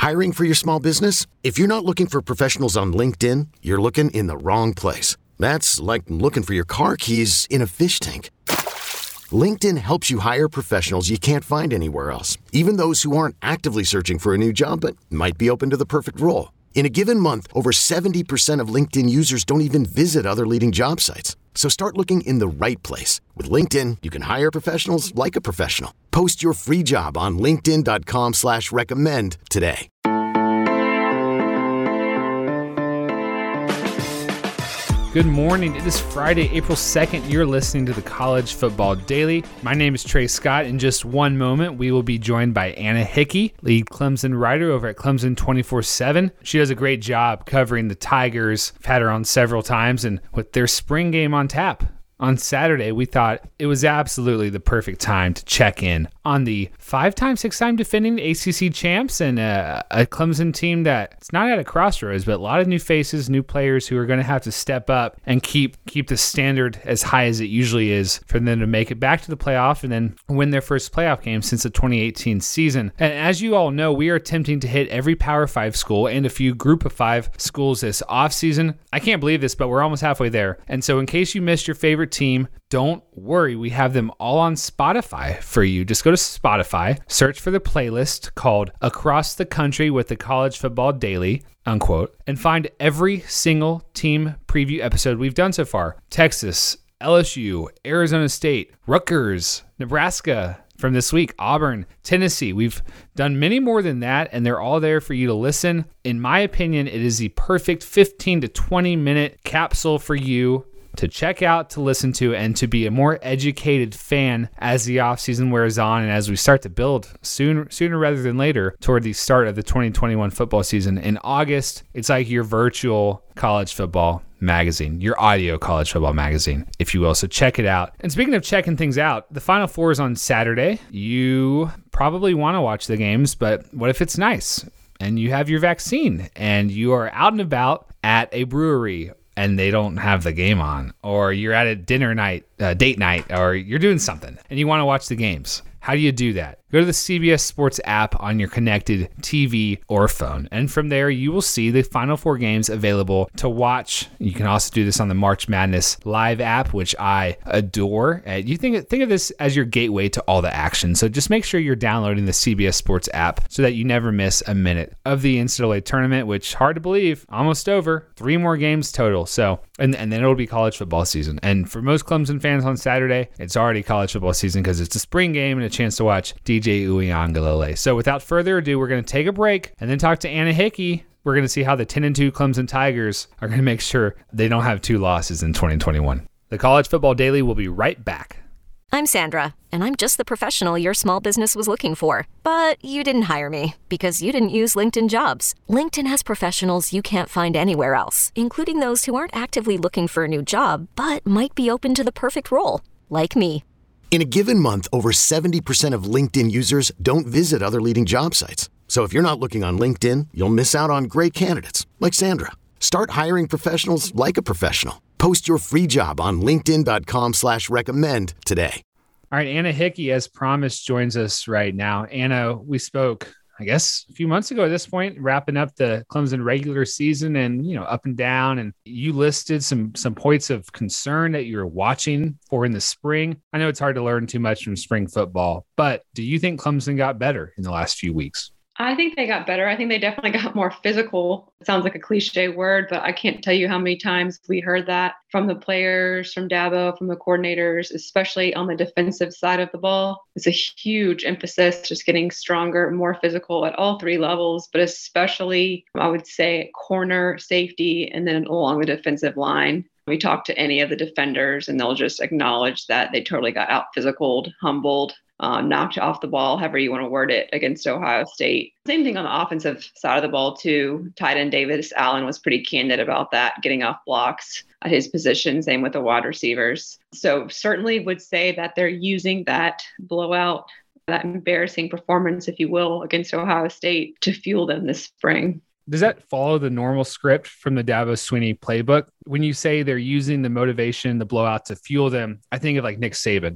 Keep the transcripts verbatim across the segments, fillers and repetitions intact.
Hiring for your small business? If you're not looking for professionals on LinkedIn, you're looking in the wrong place. That's like looking for your car keys in a fish tank. LinkedIn helps you hire professionals you can't find anywhere else, even those who aren't actively searching for a new job but might be open to the perfect role. In a given month, over seventy percent of LinkedIn users don't even visit other leading job sites. So start looking in the right place. With LinkedIn, you can hire professionals like a professional. Post your free job on linkedin.com slash recommend today. Good morning. It is Friday, April second. You're listening to the College Football Daily. My name is Trey Scott. In just one moment, we will be joined by Anna Hickey, lead Clemson writer over at Clemson twenty-four seven. She does a great job covering the Tigers. I've had her on several times, and with their spring game on tap on Saturday, we thought it was absolutely the perfect time to check in on the five-time, six-time defending A C C champs and a, a Clemson team that's not at a crossroads, but a lot of new faces, new players who are going to have to step up and keep keep the standard as high as it usually is for them to make it back to the playoff and then win their first playoff game since the twenty eighteen season. And as you all know, we are attempting to hit every Power Five school and a few Group of Five schools this offseason. I can't believe this, but we're almost halfway there. And so in case you missed your favorite team, don't worry. We have them all on Spotify for you. Just go to Spotify, search for the playlist called Across the Country with the College Football Daily, unquote, and find every single team preview episode we've done so far. Texas, L S U, Arizona State, Rutgers, Nebraska, from this week, Auburn, Tennessee. We've done many more than that, and they're all there for you to listen. In my opinion, it is the perfect fifteen to twenty minute capsule for you to check out, to listen to, and to be a more educated fan as the offseason wears on and as we start to build sooner, sooner rather than later toward the start of the twenty twenty-one football season. In August, it's like your virtual college football magazine, your audio college football magazine, if you will. So check it out. And speaking of checking things out, the Final Four is on Saturday. You probably want to watch the games, but what if it's nice and you have your vaccine and you are out and about at a brewery and they don't have the game on, or you're at a dinner night, uh, date night, or you're doing something and you want to watch the games? How do you do that? Go to the C B S Sports app on your connected T V or phone, and from there you will see the Final Four games available to watch. You can also do this on the March Madness Live app, which I adore. Uh, you think think of this as your gateway to all the action. So just make sure you're downloading the C B S Sports app so that you never miss a minute of the N C double A tournament, which, hard to believe, almost over. Three more games total. So and and then it'll be college football season. And for most Clemson fans on Saturday, it's already college football season because it's a spring game and a chance to watch D J Uiagalelei. So without further ado, we're going to take a break and then talk to Anna Hickey. We're going to see how the ten and two Clemson Tigers are going to make sure they don't have two losses in twenty twenty-one. The College Football Daily will be right back. I'm Sandra, and I'm just the professional your small business was looking for. But you didn't hire me because you didn't use LinkedIn Jobs. LinkedIn has professionals you can't find anywhere else, including those who aren't actively looking for a new job, but might be open to the perfect role, like me. In a given month, over seventy percent of LinkedIn users don't visit other leading job sites. So if you're not looking on LinkedIn, you'll miss out on great candidates like Sandra. Start hiring professionals like a professional. Post your free job on linkedin.com slash recommend today. All right, Anna Hickey, as promised, joins us right now. Anna, we spoke, I guess, a few months ago at this point, wrapping up the Clemson regular season and, you know, up and down. And you listed some some points of concern that you're watching for in the spring. I know it's hard to learn too much from spring football, but do you think Clemson got better in the last few weeks? I think they got better. I think they definitely got more physical. It sounds like a cliche word, but I can't tell you how many times we heard that from the players, from Dabo, from the coordinators, especially on the defensive side of the ball. It's a huge emphasis, just getting stronger, more physical at all three levels, but especially, I would say, corner, safety, and then along the defensive line. We talk to any of the defenders and they'll just acknowledge that they totally got out physicaled, humbled, Um, knocked off the ball, however you want to word it, against Ohio State. Same thing on the offensive side of the ball, too. Tight end Davis Allen was pretty candid about that, getting off blocks at his position, same with the wide receivers. So certainly would say that they're using that blowout, that embarrassing performance, if you will, against Ohio State to fuel them this spring. Does that follow the normal script from the Dabo Swinney playbook? When you say they're using the motivation, the blowout to fuel them, I think of like Nick Saban.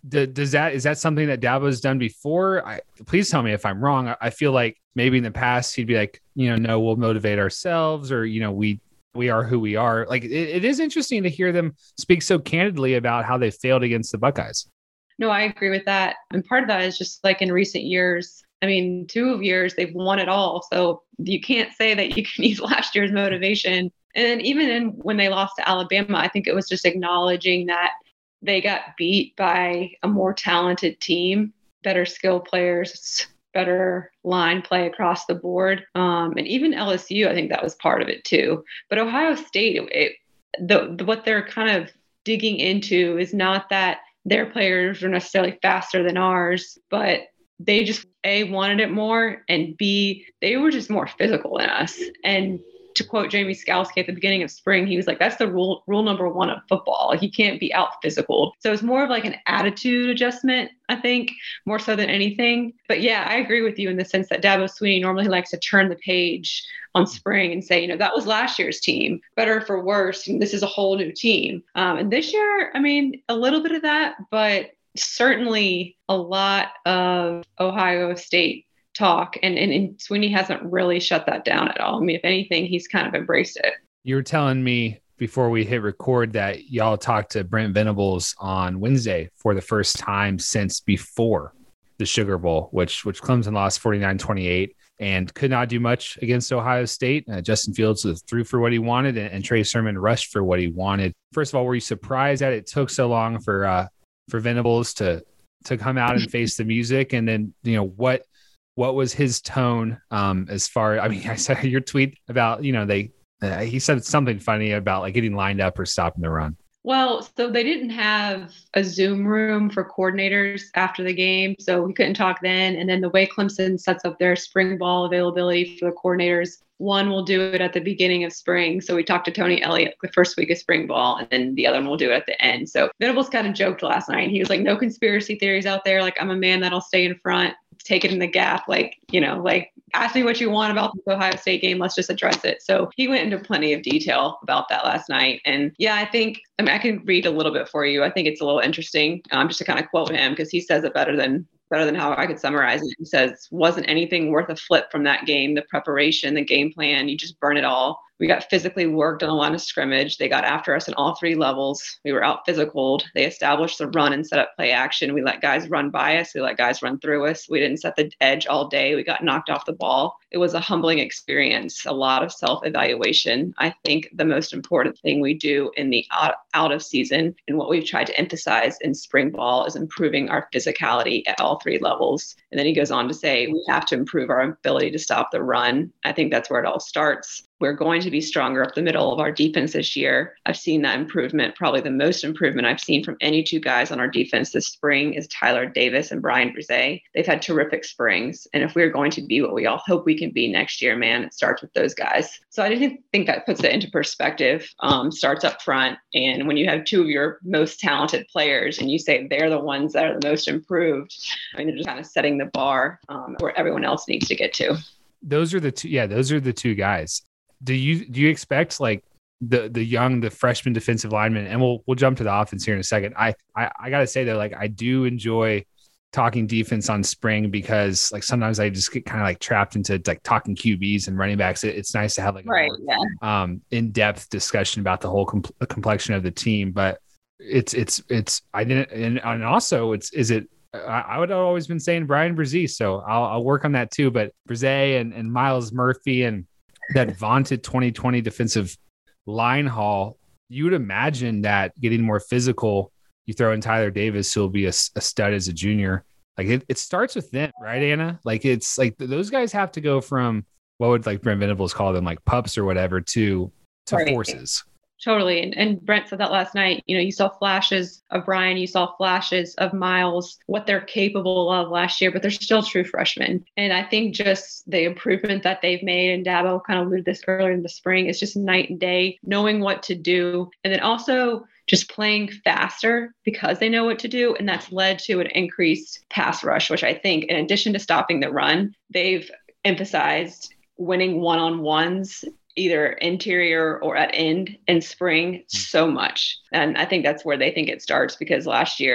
D- does that, is that something that Dabo's done before? I, please tell me if I'm wrong. I, I feel like maybe in the past he'd be like, you know, no, we'll motivate ourselves, or, you know, we, we are who we are. Like, it, it is interesting to hear them speak so candidly about how they failed against the Buckeyes. No, I agree with that. And part of that is just like in recent years, I mean, two of years, they've won it all. So you can't say that you can use last year's motivation. And then even in when they lost to Alabama, I think it was just acknowledging that they got beat by a more talented team, better skill players, better line play across the board. Um, and even L S U, I think that was part of it too. But Ohio State, it, the, the what they're kind of digging into is not that their players are necessarily faster than ours, but they just, A, wanted it more, and B, they were just more physical than us. And to quote Jamie Skalski at the beginning of spring, he was like, that's the rule rule number one of football. Like, you can't be out physical. So it's more of like an attitude adjustment, I think, more so than anything. But yeah, I agree with you in the sense that Dabo Swinney normally likes to turn the page on spring and say, you know, that was last year's team, better for worse. And this is a whole new team. Um, and this year, I mean, a little bit of that, but certainly a lot of Ohio State talk. And, and, and Swinney hasn't really shut that down at all. I mean, if anything, he's kind of embraced it. You were telling me before we hit record that y'all talked to Brent Venables on Wednesday for the first time since before the Sugar Bowl, which which Clemson lost forty-nine twenty-eight and could not do much against Ohio State. Uh, Justin Fields was threw for what he wanted, and, and Trey Sermon rushed for what he wanted. First of all, were you surprised that it took so long for uh, for Venables to to come out and face the music? And then, you know, what what was his tone um, as far? I mean, I saw your tweet about, you know, they uh, he said something funny about like getting lined up or stopping the run. Well, so they didn't have a Zoom room for coordinators after the game, so we couldn't talk then. And then the way Clemson sets up their spring ball availability for the coordinators, one will do it at the beginning of spring. So we talked to Tony Elliott the first week of spring ball, and then the other one will do it at the end. So Venables kind of joked last night. He was like, no conspiracy theories out there. Like, I'm a man that'll stay in front, take it in the gap. Like, you know, like, ask me what you want about the Ohio State game. Let's just address it. So he went into plenty of detail about that last night. And yeah, I think, I mean, I can read a little bit for you. I think it's a little interesting, um, just to kind of quote him, because he says it better than better than how I could summarize it. He says, wasn't anything worth a flip from that game. The preparation, the game plan, you just burn it all. We got physically worked on a line of scrimmage. They got after us in all three levels. We were out physicaled. They established the run and set up play action. We let guys run by us. We let guys run through us. We didn't set the edge all day. We got knocked off the ball. It was a humbling experience, a lot of self-evaluation. I think the most important thing we do in the out, out of season and what we've tried to emphasize in spring ball is improving our physicality at all three levels. And then he goes on to say, we have to improve our ability to stop the run. I think that's where it all starts. We're going to be stronger up the middle of our defense this year. I've seen that improvement. Probably the most improvement I've seen from any two guys on our defense this spring is Tyler Davis and Brian Brzee. They've had terrific springs. And if we're going to be what we all hope we can be next year, man, it starts with those guys. So I didn't think that puts it into perspective. Um, starts up front. And when you have two of your most talented players and you say they're the ones that are the most improved, I mean, they're just kind of setting the bar um, where everyone else needs to get to. Those are the two. Yeah, those are the two guys. Do you do you expect like the the young the freshman defensive lineman, and we'll we'll jump to the offense here in a second. I I, I gotta say though, like I do enjoy talking defense on spring because like sometimes I just get kind of like trapped into like talking Q Bs and running backs. It, it's nice to have like right, a more, yeah. um in depth discussion about the whole com- complexion of the team. But it's it's it's I didn't and, and also it's is it. I would have always been saying Brian Brzee, so I'll, I'll work on that too. But Brzee and, and Myles Murphy and that vaunted twenty twenty defensive line haul, you would imagine that getting more physical, you throw in Tyler Davis, who will be a, a stud as a junior. Like it, it starts with them, right, Anna? Like it's like those guys have to go from what would like Brent Venables call them, like pups or whatever, to to right. forces. Totally. And, and Brent said that last night. You know, you saw flashes of Brian, you saw flashes of Myles, what they're capable of last year, but they're still true freshmen. And I think just the improvement that they've made, and Dabo kind of alluded this earlier in the spring, is just night and day, knowing what to do. And then also just playing faster because they know what to do. And that's led to an increased pass rush, which I think in addition to stopping the run, they've emphasized winning one-on-ones either interior or at end in spring so much. And I think that's where they think it starts because last year,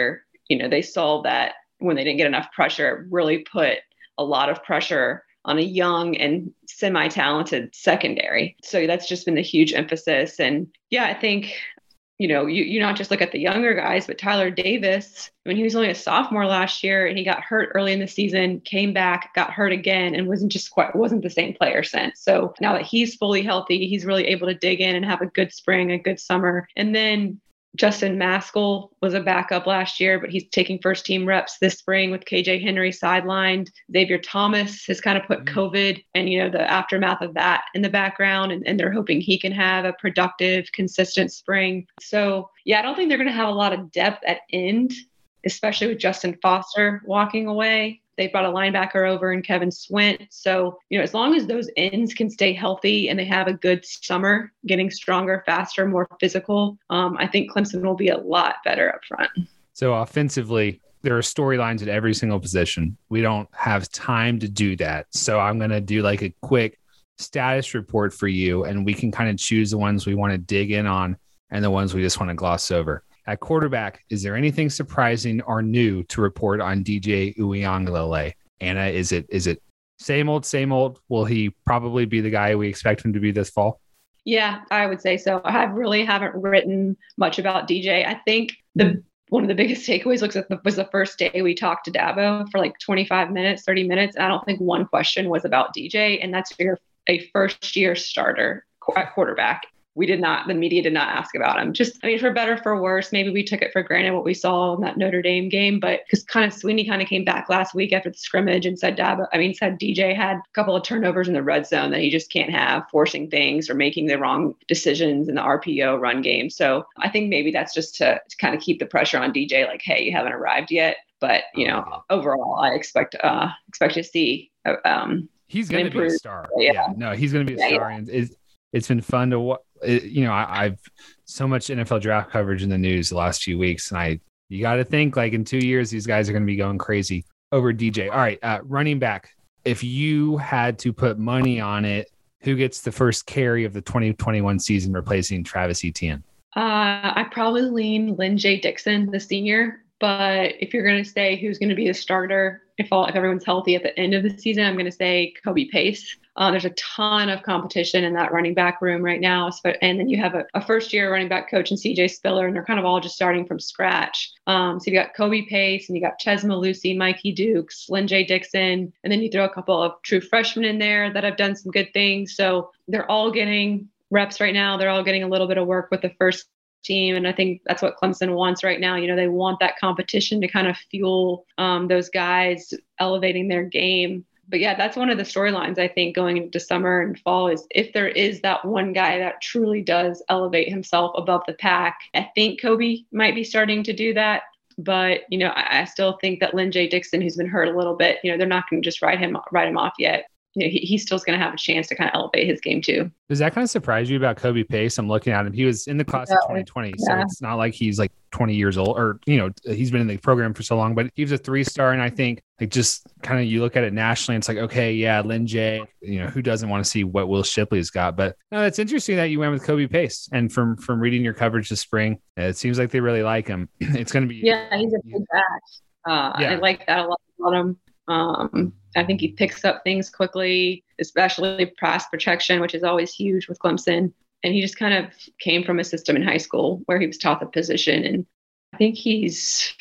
you know, they saw that when they didn't get enough pressure, it really put a lot of pressure on a young and semi-talented secondary. So that's just been a huge emphasis. And yeah, I think, you know, you, you not just look at the younger guys, but Tyler Davis, when he was only a sophomore last year and he got hurt early in the season, came back, got hurt again, and wasn't just quite, wasn't the same player since. So now that he's fully healthy, he's really able to dig in and have a good spring, a good summer. And then Justin Maskell was a backup last year, but he's taking first team reps this spring with K J Henry sidelined. Xavier Thomas has kind of put COVID and, you know, the aftermath of that in the background, and, and they're hoping he can have a productive, consistent spring. So, yeah, I don't think they're going to have a lot of depth at end, especially with Justin Foster walking away. They brought a linebacker over in Kevin Swint. So, you know, as long as those ends can stay healthy and they have a good summer, getting stronger, faster, more physical, um, I think Clemson will be a lot better up front. So offensively, there are storylines at every single position. We don't have time to do that. So I'm going to do like a quick status report for you, and we can kind of choose the ones we want to dig in on and the ones we just want to gloss over. At quarterback, is there anything surprising or new to report on D J Uiagalelei? Anna, is it is it same old, same old? Will he probably be the guy we expect him to be this fall? Yeah, I would say so. I really haven't written much about D J. I think the one of the biggest takeaways looks at the, was the first day we talked to Dabo for like twenty-five minutes, thirty minutes. And I don't think one question was about D J, and that's your a first year starter at quarterback. We did not, the media did not ask about him. Just, I mean, for better, for worse, maybe we took it for granted what we saw in that Notre Dame game, but because kind of Sweeney kind of came back last week after the scrimmage and said, Dabo, I mean, said D J had a couple of turnovers in the red zone that he just can't have, forcing things or making the wrong decisions in the R P O run game. So I think maybe that's just to, to kind of keep the pressure on D J, like, hey, you haven't arrived yet. But, you know, overall, I expect, uh, expect to see, uh, um, he's going to be a star. Yeah. yeah. No, he's going to be a yeah, star. Yeah. And it's, it's been fun to watch. You know, I, I've so much N F L draft coverage in the news the last few weeks. And I, you got to think like in two years, these guys are going to be going crazy over D J. All right. Uh, running back. If you had to put money on it, who gets the first carry of the twenty twenty-one season replacing Travis Etienne? Uh, I probably lean Lynn J. Dixon, the senior. But if you're going to say who's going to be the starter, if all if everyone's healthy at the end of the season, I'm going to say Kobe Pace. Uh, there's a ton of competition in that running back room right now. And then you have a, a first year running back coach in C J Spiller, and they're kind of all just starting from scratch. Um, so you got Kobe Pace and you got Ches Malusi, Mikey Dukes, Lynn J. Dixon, and then you throw a couple of true freshmen in there that have done some good things. So they're all getting reps right now. They're all getting a little bit of work with the first team. And I think that's what Clemson wants right now. You know, they want that competition to kind of fuel um, those guys elevating their game. But yeah, that's one of the storylines, I think, going into summer and fall is if there is that one guy that truly does elevate himself above the pack. I think Kobe might be starting to do that. But, you know, I, I still think that Lynn J. Dixon, who's been hurt a little bit, you know, they're not going to just write him, write him off yet. You know, he, he still's going to have a chance to kind of elevate his game too. Does that kind of surprise you about Kobe Pace? I'm looking at him. He was in the class yeah. of twenty twenty. So yeah. It's not like he's like twenty years old or, you know, he's been in the program for so long, but he was a three star. And I think like just kind of, you look at it nationally, it's like, okay, yeah, Lynn J, you know, who doesn't want to see what Will Shipley's got? But no, it's interesting that you went with Kobe Pace. And from, from reading your coverage this spring, it seems like they really like him. It's going to be. Yeah, he's a big back. Uh, yeah. I like that a lot about him. Um, I think he picks up things quickly, especially pass protection, which is always huge with Clemson. And he just kind of came from a system in high school where he was taught the position. And I think he's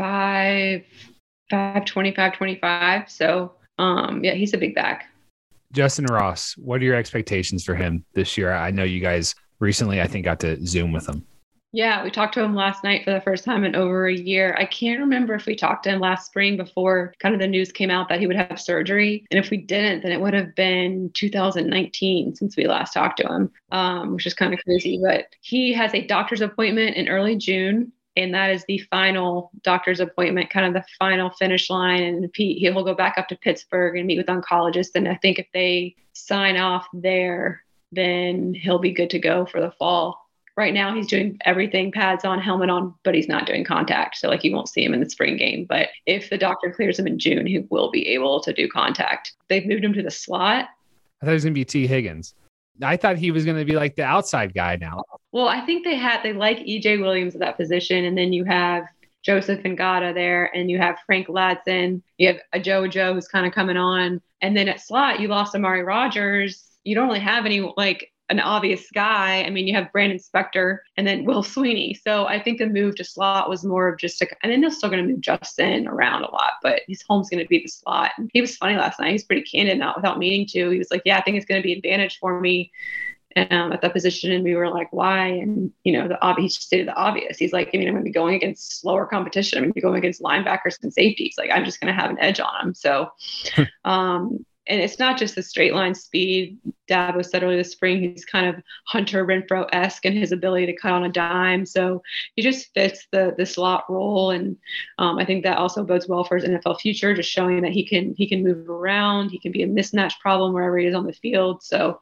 five, five, twenty-five, twenty-five. So, um, yeah, he's a big back. Justin Ross, what are your expectations for him this year? I know you guys recently, I think, got to Zoom with him. Yeah, we talked to him last night for the first time in over a year. I can't remember if we talked to him last spring before kind of the news came out that he would have surgery. And if we didn't, then it would have been two thousand nineteen since we last talked to him, um, which is kind of crazy. But he has a doctor's appointment in early June. And that is the final doctor's appointment, kind of the final finish line. And he, he'll go back up to Pittsburgh and meet with oncologists. And I think if they sign off there, then he'll be good to go for the fall. Right now, he's doing everything, pads on, helmet on, but he's not doing contact. So, like, you won't see him in the spring game. But if the doctor clears him in June, he will be able to do contact. They've moved him to the slot. I thought he was going to be T. Higgins. I thought he was going to be like the outside guy now. Well, I think they had they like E J Williams at that position, and then you have Joseph Ngata there, and you have Frank Ladson. You have a JoJo who's kind of coming on. And then at slot, you lost Amari Rogers. You don't really have any, like, an obvious guy. I mean, you have Brandon Spector and then Will Sweeney. So I think the move to slot was more of just a, and then they're still going to move Justin around a lot, but his home's going to be the slot. And he was funny last night. He's pretty candid, not without meaning to. He was like, yeah, I think it's going to be an advantage for me um, at that position. And we were like, why? And, you know, the obvious, he just stated the obvious. He's like, I mean, I'm going to be going against slower competition. I'm going to be going against linebackers and safeties. Like, I'm just going to have an edge on them. So, um, and it's not just the straight line speed. Dabo said earlier this spring, he's kind of Hunter Renfrow-esque in his ability to cut on a dime. So he just fits the the slot role. And um, I think that also bodes well for his N F L future, just showing that he can he can move around. He can be a mismatch problem wherever he is on the field. So,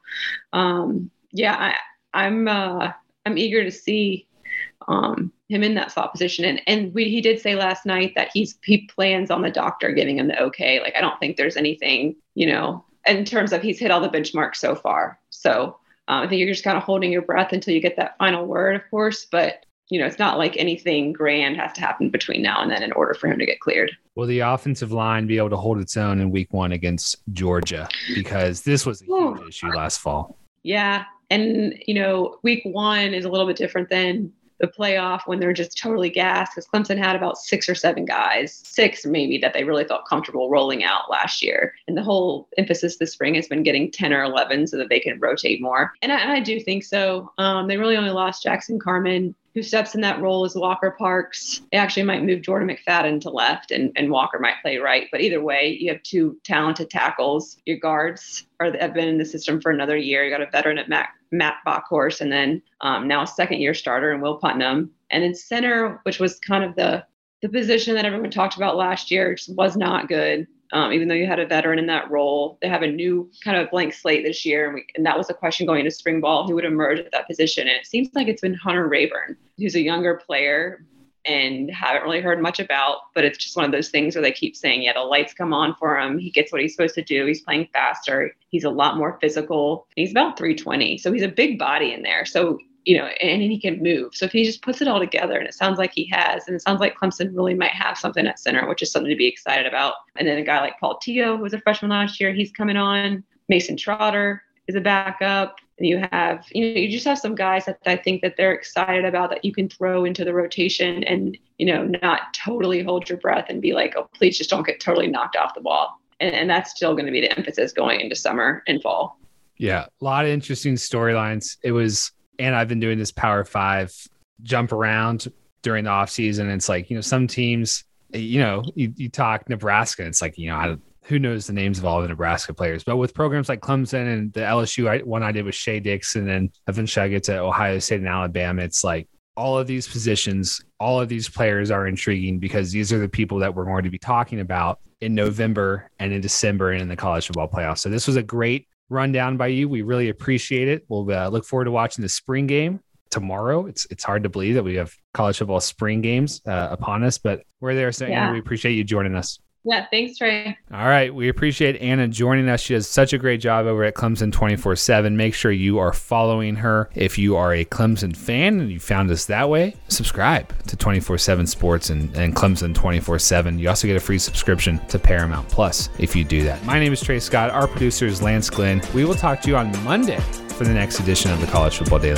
um, yeah, I, I'm uh, I'm eager to see um, him in that slot position. And and we, he did say last night that he's he plans on the doctor giving him the okay. Like, I don't think there's anything, you know, in terms of he's hit all the benchmarks so far. So um, I think you're just kind of holding your breath until you get that final word, of course. But, you know, it's not like anything grand has to happen between now and then in order for him to get cleared. Will the offensive line be able to hold its own in week one against Georgia? Because this was a huge Ooh. issue last fall. Yeah. And, you know, week one is a little bit different than the playoff when they're just totally gassed, because Clemson had about six or seven guys, six maybe, that they really felt comfortable rolling out last year. And the whole emphasis this spring has been getting ten or eleven so that they can rotate more. And I, and I do think so. Um, they really only lost Jackson Carman, who steps in that role as Walker Parks. They actually might move Jordan McFadden to left, and, and Walker might play right. But either way, you have two talented tackles. Your guards are have been in the system for another year. You got a veteran at Matt, Matt Bockhorst, and then um, now a second-year starter in Will Putnam. And then center, which was kind of the the position that everyone talked about last year, just was not good. Um, even though you had a veteran in that role, they have a new kind of blank slate this year. And, we, and that was a question going into spring ball, who would emerge at that position. And it seems like it's been Hunter Rayburn, who's a younger player and haven't really heard much about, but it's just one of those things where they keep saying, yeah, the lights come on for him. He gets what he's supposed to do. He's playing faster. He's a lot more physical. He's about three twenty. So he's a big body in there. So, you know, and he can move. So if he just puts it all together, and it sounds like he has, and it sounds like Clemson really might have something at center, which is something to be excited about. And then a guy like Paul Teo, who was a freshman last year, he's coming on. Mason Trotter is a backup. And you have, you know, you just have some guys that I think that they're excited about that you can throw into the rotation and, you know, not totally hold your breath and be like, oh, please just don't get totally knocked off the ball. And, and that's still going to be the emphasis going into summer and fall. Yeah, a lot of interesting storylines. It was, and I've been doing this Power Five jump around during the offseason. It's like, you know, some teams, you know, you, you talk Nebraska, it's like, you know, I, who knows the names of all the Nebraska players, but with programs like Clemson and the L S U I, one I did with Shea Dixon, and eventually I get to Ohio State and Alabama, it's like all of these positions, all of these players are intriguing because these are the people that we're going to be talking about in November and in December and in the college football playoffs. So this was a great rundown by you. We really appreciate it. We'll uh, look forward to watching the spring game tomorrow. It's it's hard to believe that we have college football spring games uh, upon us, but we're there. So yeah. We appreciate you joining us. Yeah, thanks, Trey. All right. We appreciate Anna joining us. She does such a great job over at Clemson twenty-four seven. Make sure you are following her. If you are a Clemson fan and you found us that way, subscribe to twenty-four seven Sports and, and Clemson twenty-four seven. You also get a free subscription to Paramount Plus if you do that. My name is Trey Scott. Our producer is Lance Glenn. We will talk to you on Monday for the next edition of the College Football Daily.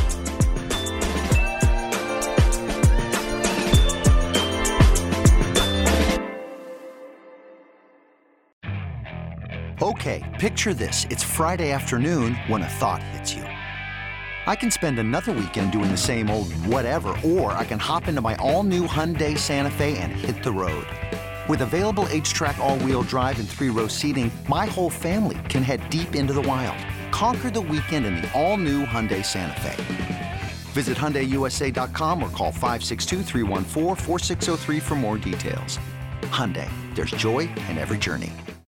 Okay, picture this. It's Friday afternoon when a thought hits you. I can spend another weekend doing the same old whatever, or I can hop into my all-new Hyundai Santa Fe and hit the road. With available H-Track all-wheel drive and three-row seating, my whole family can head deep into the wild. Conquer the weekend in the all-new Hyundai Santa Fe. Visit Hyundai U S A dot com or call five six two, three one four, four six zero three for more details. Hyundai, there's joy in every journey.